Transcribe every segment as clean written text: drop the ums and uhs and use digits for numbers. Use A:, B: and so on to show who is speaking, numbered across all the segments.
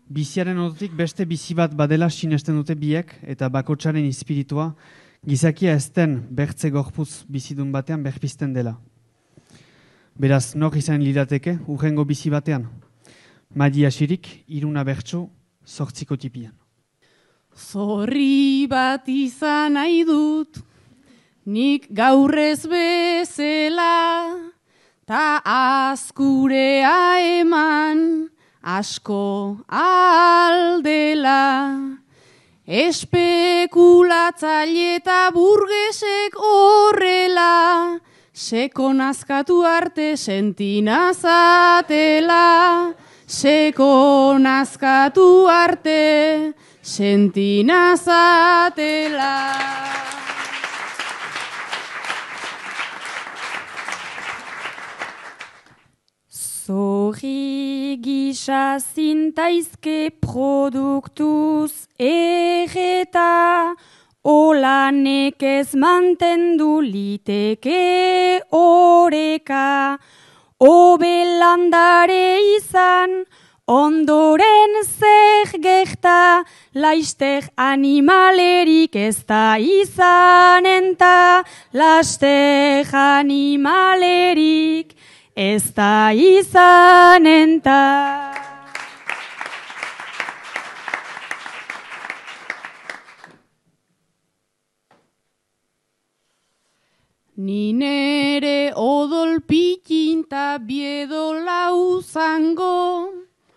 A: biziaren ondotik beste bizi bat badela sinesten dute biek, eta bakotsaren espiritua gizakia ez den bertze gorputz bizidun batean berpizten dela. Beraz, nor izan lirateke, urrengo bizi batean. Madi Asirik, Iruna Bertso, 8 tipian.
B: Zorri bat izan nahi dut, nik gaurrez bezela, ta azkurea eman asko aldela. Espekulatzaile eta burgesek horrela, seko nazkatu arte sentinazatela. Seko nazkatu arte sentinazatela. Zorri gisa zintaizke produktuz erreta, olanek ez mantendu liteke oreka. Obelandare izan, ondoren zer gerta, laster animalerik ez da izanenta, laster animalerik ez da izanenta. Ni nere odol pitinta biedola uzango,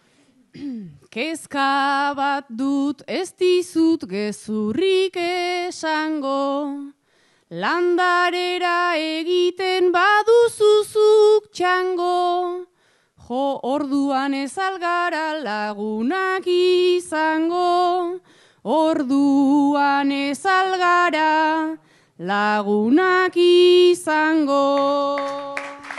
B: kezka bat dut ez dizut gezurrik esango. Landarera egiten baduzuzuk txango, jo orduan ez algara lagunak izango, orduan ez algara lagunak izango.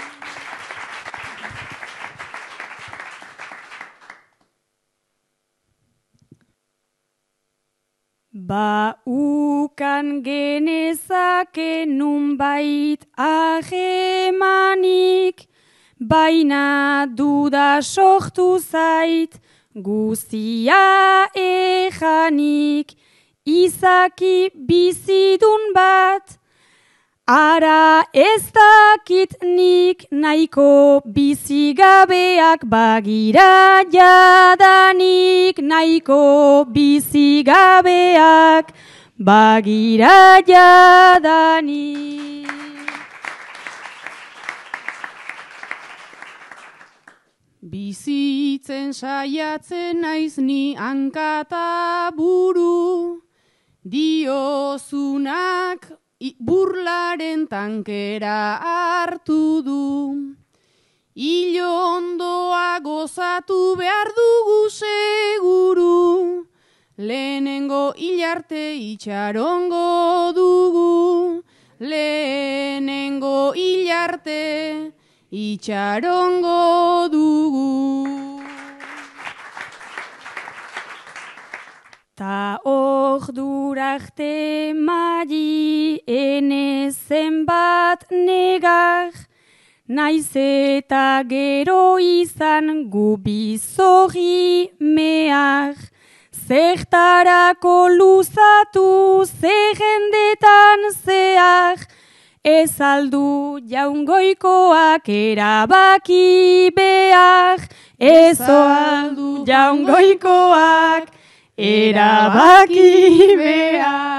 B: Ba ukan genezake nunbait ahemanik, baina duda sortu zait guztia ejanik. Izaki bizidun bat, ara ez dakit nik nahiko bizigabeak bagira jadanik, nahiko bizigabeak bagira jadanik. Bizitzen saiatzen naiz ni hankata buru, diozunak burlaren tankera hartu du. Ilondoa gozatu behar dugu seguru, lehenengo hilarte itxarongo dugu. Lehenengo hilarte itxarongo dugu. Ta ordurarte Madi ene zenbat negar, naiz eta gero izan gu bizorri mehar. Zertarako luzatu zerrendetan zehar, ez aldu jaungoikoak erabaki behar. Ez aldu jaungoikoak erabaki behar.